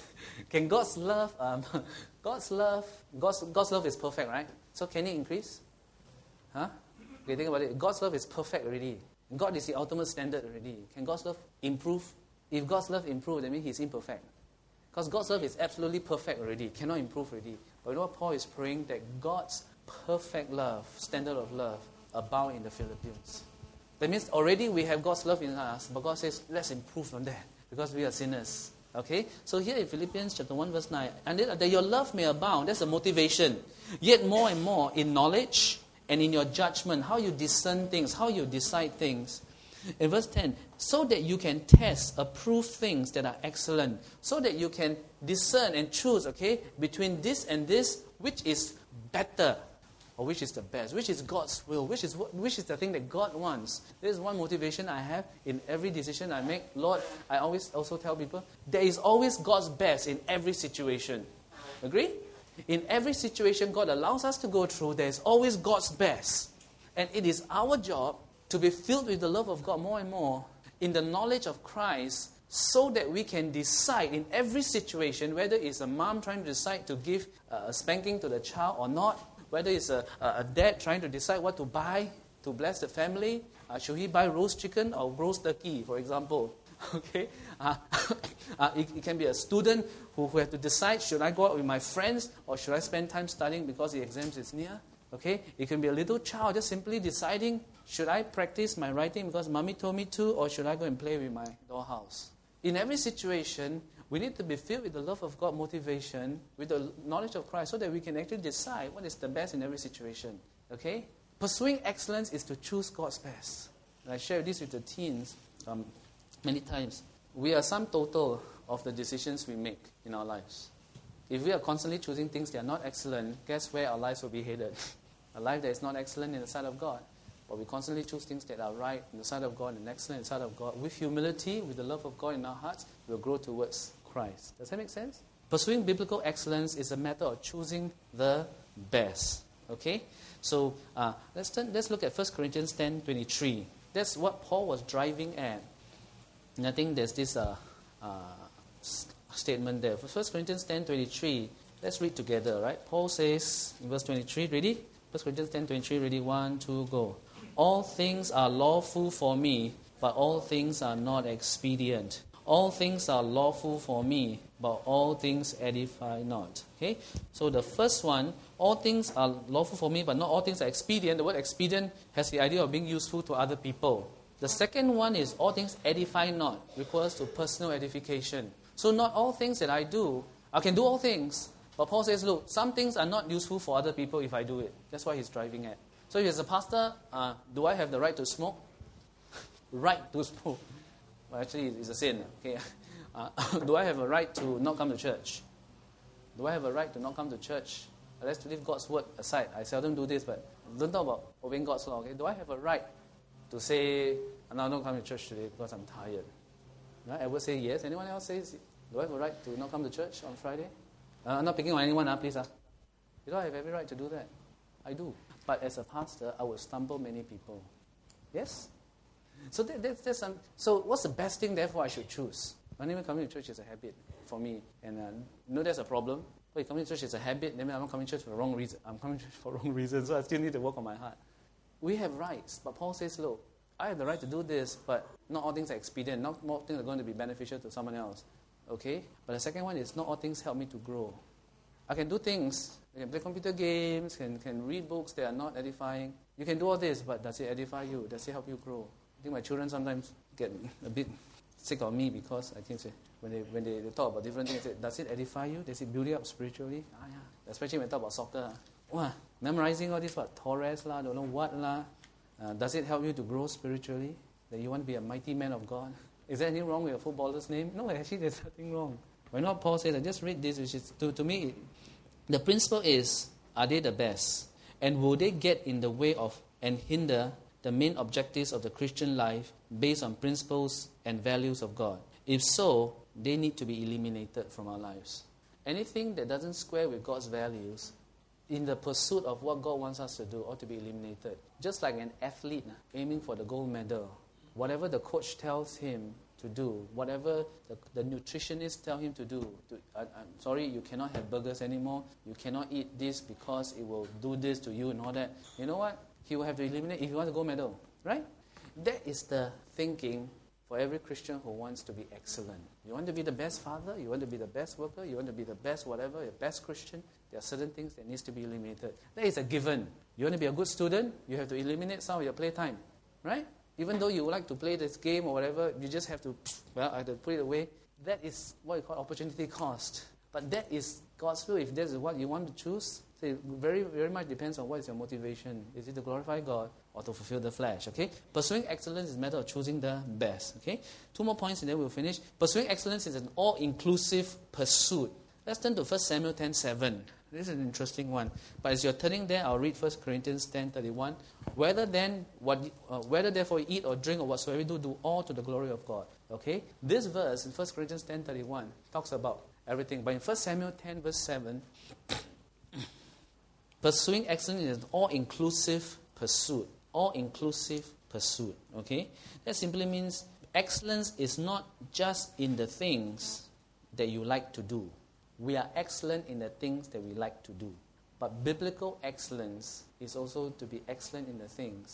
[SPEAKER 1] Can God's love, um, God's love, God's, God's love is perfect, right? So can it increase? Huh? Okay, think about it. God's love is perfect already. God is the ultimate standard already. Can God's love improve? If God's love improves, that means He's imperfect. Because God's love is absolutely perfect already. Cannot improve already. But you know what Paul is praying? That God's perfect love, standard of love, abound in the Philippines. That means already we have God's love in us, but God says, let's improve on that, because we are sinners. Okay? So here in Philippians chapter one, verse nine, and that your love may abound, that's a motivation. Yet more and more in knowledge and in your judgment, how you discern things, how you decide things. In verse ten, so that you can test, approve things that are excellent, so that you can discern and choose, okay, between this and this, which is better, or which is the best, which is God's will, which is what, which is the thing that God wants. This is one motivation I have in every decision I make. Lord, I always also tell people, there is always God's best in every situation. Agree? In every situation God allows us to go through, there is always God's best. And it is our job to be filled with the love of God more and more, in the knowledge of Christ, so that we can decide in every situation, whether it's a mom trying to decide to give a spanking to the child or not, whether it's a, a dad trying to decide what to buy to bless the family, Uh, should he buy roast chicken or roast turkey, for example? Okay, uh, uh, it, it can be a student who, who have to decide, should I go out with my friends or should I spend time studying because the exams is near? Okay, it can be a little child just simply deciding, should I practice my writing because mommy told me to, or should I go and play with my dollhouse? In every situation, we need to be filled with the love of God, motivation, with the knowledge of Christ, so that we can actually decide what is the best in every situation. Okay, pursuing excellence is to choose God's best. And I share this with the teens. Um, Many times, we are sum total of the decisions we make in our lives. If we are constantly choosing things that are not excellent, guess where our lives will be headed? A life that is not excellent in the sight of God. But we constantly choose things that are right in the sight of God and excellent in the sight of God. With humility, with the love of God in our hearts, we'll grow towards Christ. Does that make sense? Pursuing biblical excellence is a matter of choosing the best. Okay? So uh, let's turn, let's look at First Corinthians ten twenty-three. That's what Paul was driving at. And I think there's this uh, uh, statement there. For First Corinthians ten twenty-three, let's read together, right? Paul says in verse twenty-three, ready? First Corinthians ten twenty-three, ready? One, two, go. All things are lawful for me, but all things are not expedient. All things are lawful for me, but all things edify not. Okay? So the first one, all things are lawful for me, but not all things are expedient. The word expedient has the idea of being useful to other people. The second one is all things edify not, refers to personal edification. So not all things that I do, I can do all things. But Paul says, look, some things are not useful for other people if I do it. That's why he's driving at. So as a pastor, uh, do I have the right to smoke? Right to smoke. Well, actually, it's a sin. Okay. Uh, do I have a right to not come to church? Do I have a right to not come to church? Let's leave God's word aside. I seldom do this, but don't talk about obeying God's law. Okay? Do I have a right to say, no, I don't come to church today because I'm tired? Right? I would say yes. Anyone else says, do I have a right to not come to church on Friday? Uh, I'm not picking on anyone, uh, please. Uh. You don't have every right to do that. I do. But as a pastor, I would stumble many people. Yes? So that, that, that's some, so what's the best thing, therefore, I should choose? My name coming to church is a habit for me. And uh, you know there's a problem. Well, coming to church is a habit. Then I'm not coming to church for the wrong reason. I'm coming to church for wrong reasons, so I still need to work on my heart. We have rights, but Paul says, look, I have the right to do this, but not all things are expedient. Not all things are going to be beneficial to someone else. Okay? But the second one is not all things help me to grow. I can do things. I can play computer games, can, can read books that are not edifying. You can do all this, but does it edify you? Does it help you grow? I think my children sometimes get a bit sick of me because I think when they when they, they talk about different things, they say, does it edify you? Does it build you up spiritually? Ah, yeah. Especially when they talk about soccer. Wow, memorizing all this, what, Torres lah, don't know what lah. Uh, does it help you to grow spiritually? That you want to be a mighty man of God? Is there anything wrong with a footballer's name? No, actually there's nothing wrong. Why not Paul says, I just read this, which is, to, to me, the principle is, are they the best? And will they get in the way of and hinder the main objectives of the Christian life based on principles and values of God? If so, they need to be eliminated from our lives. Anything that doesn't square with God's values in the pursuit of what God wants us to do ought to be eliminated. Just like an athlete aiming for the gold medal, whatever the coach tells him to do, whatever the, the nutritionist tell him to do, to, I, I'm sorry, you cannot have burgers anymore, you cannot eat this because it will do this to you and all that. You know what? He will have to eliminate if he wants a gold medal, right? That is the thinking for every Christian who wants to be excellent. You want to be the best father, you want to be the best worker, you want to be the best whatever, the best Christian, there are certain things that needs to be eliminated. That is a given. You want to be a good student, you have to eliminate some of your playtime, right? Even though you would like to play this game or whatever, you just have to, well, I have to put it away. That is what you call opportunity cost. But that is God's will. If that is what you want to choose, so it very, very much depends on what is your motivation. Is it to glorify God or to fulfill the flesh? Okay? Pursuing excellence is a matter of choosing the best. Okay? Two more points and then we'll finish. Pursuing excellence is an all-inclusive pursuit. Let's turn to First Samuel ten seven. This is an interesting one. But as you're turning there, I'll read First Corinthians ten thirty-one. Whether then, what, uh, whether therefore you eat or drink or whatsoever you do, do all to the glory of God. Okay? This verse in First Corinthians ten thirty-one talks about everything. But in First Samuel ten verse seven, pursuing excellence is an all-inclusive pursuit. All-inclusive pursuit. Okay? That simply means excellence is not just in the things that you like to do. We are excellent in the things that we like to do. But biblical excellence is also to be excellent in the things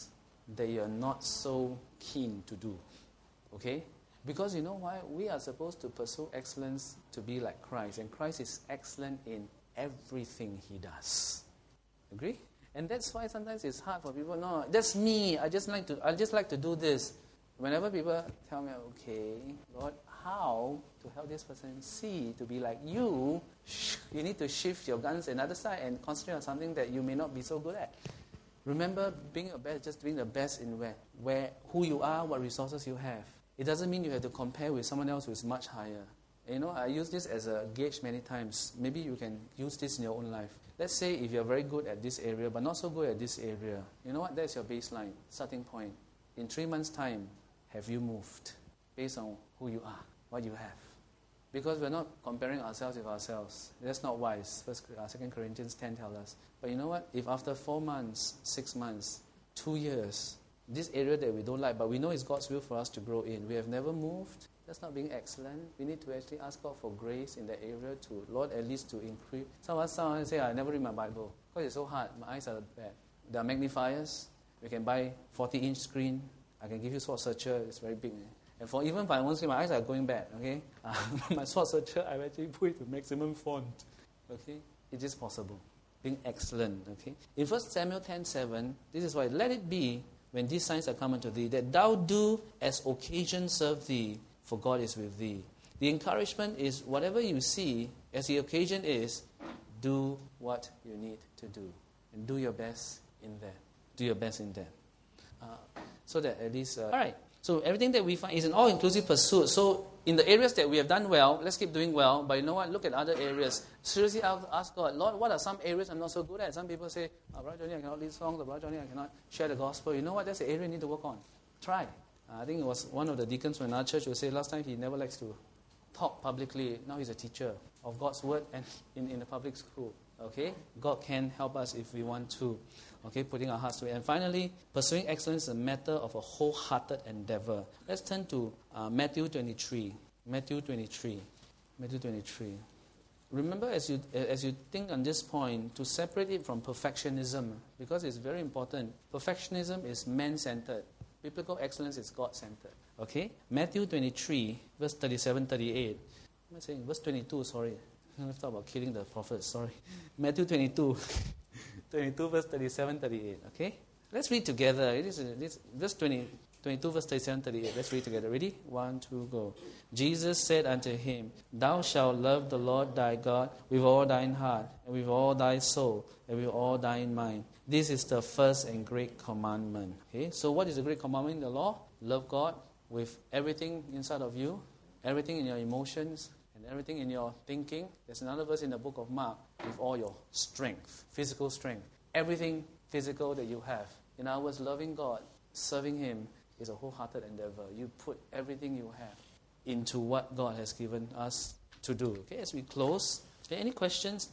[SPEAKER 1] that you're not so keen to do. Okay? Because you know why? We are supposed to pursue excellence to be like Christ. And Christ is excellent in everything he does. Agree? And that's why sometimes it's hard for people. No, that's me. I just like to I just like to do this. Whenever people tell me, okay, Lord, how to help this person see to be like you, you need to shift your guns another side and concentrate on something that you may not be so good at. Remember, being your best, just doing the best in where, where, who you are, what resources you have. It doesn't mean you have to compare with someone else who is much higher. You know, I use this as a gauge many times. Maybe you can use this in your own life. Let's say if you're very good at this area, but not so good at this area. You know what? That's your baseline, starting point. In three months' time, have you moved based on who you are, what you have? Because we're not comparing ourselves with ourselves. That's not wise. First, uh, Second Corinthians ten tells us. But you know what? If after four months, six months, two years, this area that we don't like, but we know it's God's will for us to grow in, we have never moved, that's not being excellent. We need to actually ask God for grace in that area to, Lord, at least to increase. Some of us someone say, I never read my Bible because it's so hard. My eyes are bad. There are magnifiers. We can buy forty-inch screen. I can give you sword searcher. It's very big. And for even if I won't see, my eyes are going bad. Okay, uh, my sword searcher, I actually put it to maximum font. Okay, it is possible. Being excellent. Okay, in First Samuel ten seven, this is why let it be when these signs are come unto thee that thou do as occasion serve thee, for God is with thee. The encouragement is whatever you see as the occasion is, do what you need to do and do your best in that. Do your best in that. Uh, so that at least, uh, all right. So everything that we find is an all-inclusive pursuit. So in the areas that we have done well, let's keep doing well. But you know what? Look at other areas. Seriously, I'll ask God, Lord, what are some areas I'm not so good at? Some people say, oh, Brother Johnny, I cannot lead songs. Brother Johnny, I cannot share the gospel. You know what? That's the area you need to work on. Try. Uh, I think it was one of the deacons from our church who said last time he never likes to talk publicly. Now he's a teacher of God's word and in, in the public school. Okay? God can help us if we want to. Okay, putting our hearts to it. And finally, pursuing excellence is a matter of a wholehearted endeavor. Let's turn to uh, Matthew twenty-three. Matthew twenty-three. Matthew twenty-three. Remember, as you as you think on this point, to separate it from perfectionism, because it's very important. Perfectionism is man-centered. Biblical excellence is God-centered. Okay? Matthew twenty-three, verse thirty-seven, thirty-eight. I'm saying verse twenty-two, sorry. Let's talk about killing the prophets, sorry. Matthew twenty-two. twenty-two, verse thirty-seven, thirty-eight. Okay? Let's read together. It is, it is verse twenty, twenty-two, verse thirty-seven, thirty-eight. Let's read together. Ready? One, two, go. Jesus said unto him, Thou shalt love the Lord thy God with all thine heart, and with all thy soul, and with all thine mind. This is the first and great commandment. Okay? So what is the great commandment in the law? Love God with everything inside of you, everything in your emotions, and everything in your thinking. There's another verse in the book of Mark, with all your strength, physical strength. Everything physical that you have. In other words, loving God, serving Him is a wholehearted endeavor. You put everything you have into what God has given us to do. Okay, as we close, okay, any questions?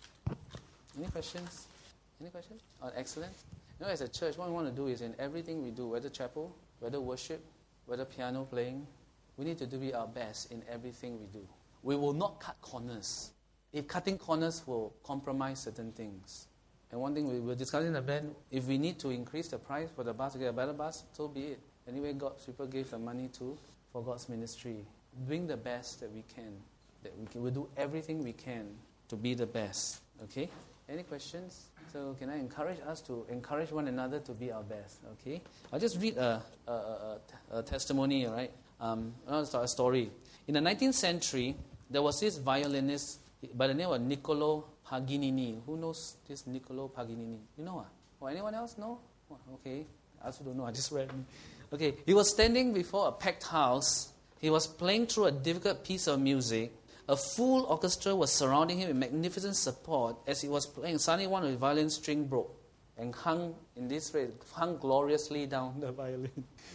[SPEAKER 1] Any questions? Any questions on excellence? You know, as a church, what we want to do is in everything we do, whether chapel, whether worship, whether piano playing, we need to do our best in everything we do. We will not cut corners. If cutting corners will compromise certain things. And one thing we were discussing in the band, if we need to increase the price for the bus to get a better bus, so be it. Anyway, God's people gave the money to for God's ministry. Doing the best that we can. That we can. We'll do everything we can to be the best. Okay? Any questions? So can I encourage us to encourage one another to be our best? Okay? I'll just read a, a, a, a testimony, all right? Um, I'll start a story. In the nineteenth century, there was this violinist by the name of Niccolo Paganini. Who knows this Niccolo Paganini? You know? Uh? Or anyone else know? Oh, okay. I also don't know. I just read. Okay. He was standing before a packed house. He was playing through a difficult piece of music. A full orchestra was surrounding him with magnificent support. As he was playing, suddenly one of the violin string broke and hung in this way, hung gloriously down the violin.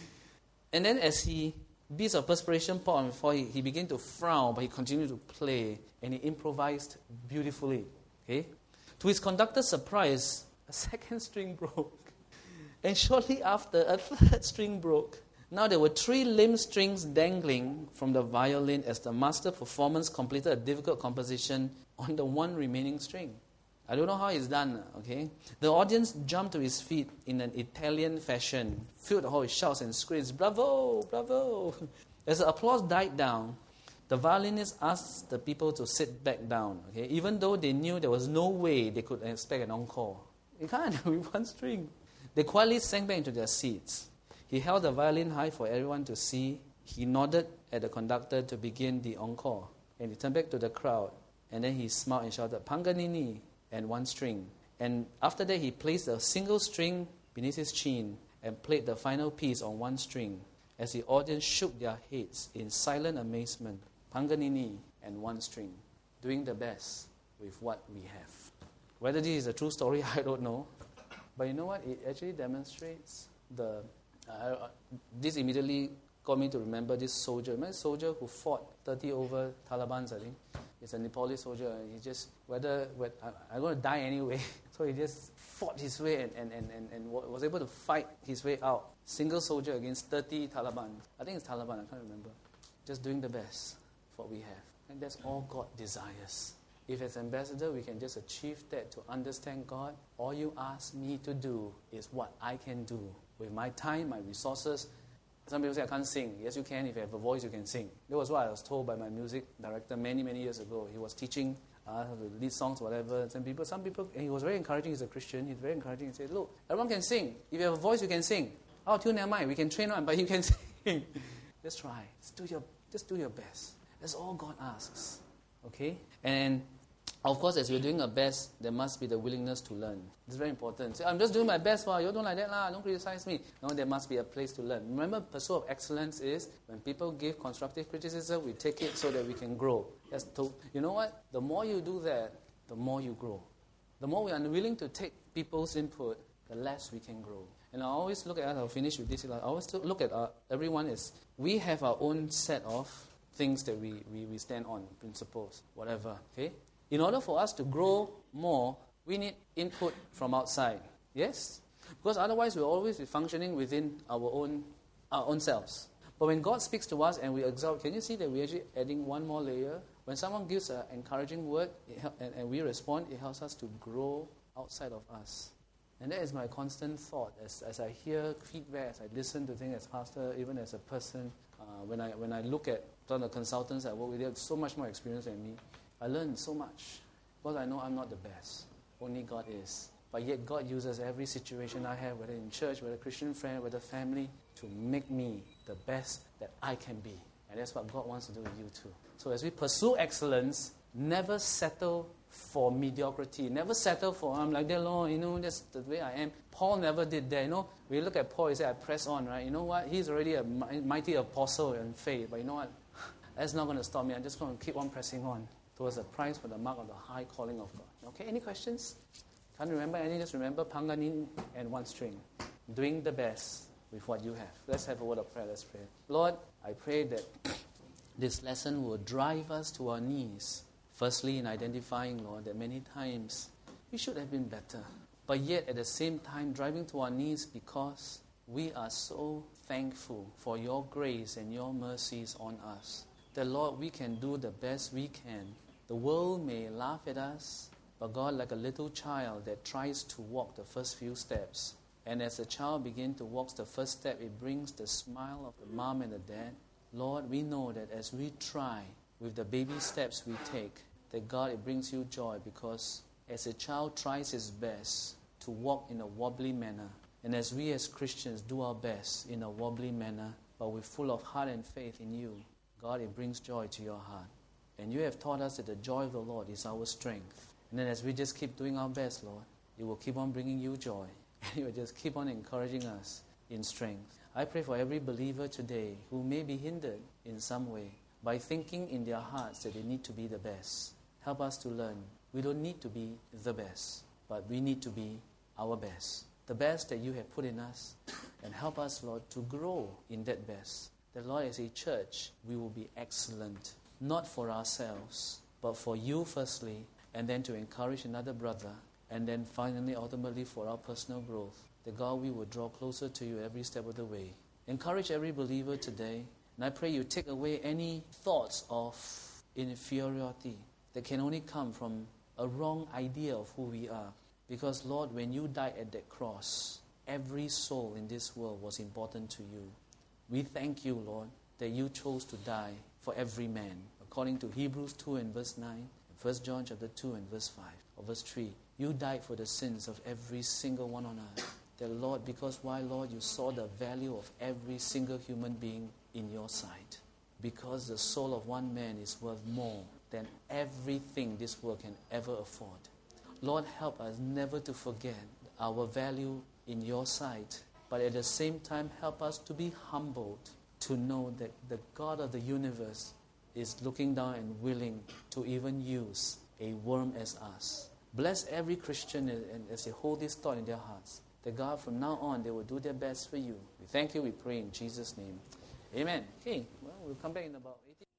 [SPEAKER 1] And then as he beads of perspiration poured on before he, he began to frown, but he continued to play, and he improvised beautifully. Okay? To his conductor's surprise, a second string broke. And shortly after, a third string broke. Now there were three limb strings dangling from the violin as the master performance completed a difficult composition on the one remaining string. I don't know how it's done, okay? The audience jumped to his feet in an Italian fashion, filled the hall with shouts and screams, bravo, bravo. As the applause died down, the violinist asked the people to sit back down, okay? Even though they knew there was no way they could expect an encore. You can't, with one string. They quietly sank back into their seats. He held the violin high for everyone to see. He nodded at the conductor to begin the encore. And he turned back to the crowd. And then he smiled and shouted, Paganini, and one string. And after that, he placed a single string beneath his chin and played the final piece on one string as the audience shook their heads in silent amazement. Paganini and one string, doing the best with what we have. Whether this is a true story, I don't know. But you know what? It actually demonstrates the... Uh, this immediately got me to remember this soldier. Remember this soldier who fought thirty over Talibans, I think? He's a Nepalese soldier. He just, whether, whether I'm going to die anyway. So he just fought his way and, and, and, and, and was able to fight his way out. Single soldier against thirty Taliban. I think it's Taliban, I can't remember. Just doing the best for what we have. And that's all God desires. If as ambassador we can just achieve that, to understand God, all you ask me to do is what I can do with my time, my resources. Some people say I can't sing. Yes, you can. If you have a voice, you can sing. That was what I was told by my music director many, many years ago. He was teaching uh, the lead songs, whatever. Some people, some people, and he was very encouraging. He's a Christian. He's very encouraging. He said, look, everyone can sing. If you have a voice, you can sing. Oh, tune never mind. We can train on, but you can sing. Just try. Just do your, just do your best. That's all God asks. Okay? And of course, as we're doing our best, there must be the willingness to learn. It's very important. Say, I'm just doing my best. Well, you don't like that, lah. Don't criticize me. No, there must be a place to learn. Remember, pursuit of excellence is when people give constructive criticism, we take it so that we can grow. That's to, you know what? The more you do that, the more you grow. The more we are willing to take people's input, the less we can grow. And I always look at, I'll finish with this, I always look at uh, everyone as, we have our own set of things that we, we, we stand on, principles, whatever, okay? In order for us to grow more, we need input from outside. Yes? Because otherwise we'll always be functioning within our own our own selves. But when God speaks to us and we exalt, can you see that we're actually adding one more layer? When someone gives an encouraging word it help, and, and we respond, it helps us to grow outside of us. And that is my constant thought as, as I hear feedback, as I listen to things as pastor, even as a person. Uh, when I when I look at some of the consultants I work with, they have so much more experience than me. I learned so much because I know I'm not the best. Only God is. But yet God uses every situation I have, whether in church, whether Christian friend, whether family, to make me the best that I can be. And that's what God wants to do with you too. So as we pursue excellence, never settle for mediocrity. Never settle for, I'm like that, Lord, you know, that's the way I am. Paul never did that. You know, we look at Paul, he said, I press on, right? You know what? He's already a mighty apostle in faith. But you know what? That's not going to stop me. I'm just going to keep on pressing on towards the prize for the mark of the high calling of God. Okay, any questions? Can't remember any? Just remember Paganini and one string. Doing the best with what you have. Let's have a word of prayer. Let's pray. Lord, I pray that this lesson will drive us to our knees. Firstly, in identifying, Lord, that many times we should have been better. But yet, at the same time, driving to our knees because we are so thankful for your grace and your mercies on us. That, Lord, we can do the best we can. The world may laugh at us, but God, like a little child that tries to walk the first few steps, and as the child begins to walk the first step, it brings the smile of the mom and the dad. Lord, we know that as we try with the baby steps we take, that God, it brings you joy because as a child tries his best to walk in a wobbly manner, and as we as Christians do our best in a wobbly manner, but we're full of heart and faith in you, God, it brings joy to your heart. And you have taught us that the joy of the Lord is our strength. And then as we just keep doing our best, Lord, it will keep on bringing you joy. And it will just keep on encouraging us in strength. I pray for every believer today who may be hindered in some way by thinking in their hearts that they need to be the best. Help us to learn. We don't need to be the best, but we need to be our best. The best that you have put in us. And help us, Lord, to grow in that best. That, Lord, as a church, we will be excellent. Not for ourselves, but for you firstly, and then to encourage another brother, and then finally, ultimately, for our personal growth. That, God, we will draw closer to you every step of the way. Encourage every believer today, and I pray you take away any thoughts of inferiority that can only come from a wrong idea of who we are. Because, Lord, when you died at that cross, every soul in this world was important to you. We thank you, Lord, that you chose to die for every man. According to Hebrews two and verse nine, First John chapter two and verse five, or verse three, you died for the sins of every single one on earth. That, Lord, because why, Lord, you saw the value of every single human being in your sight. Because the soul of one man is worth more than everything this world can ever afford. Lord, help us never to forget our value in your sight, but at the same time help us to be humbled to know that the God of the universe is looking down and willing to even use a worm as us. Bless every Christian and as they hold this thought in their hearts, that God, from now on, they will do their best for you. We thank you, we pray in Jesus' name. Amen. Okay, well, we'll come back in about eighteen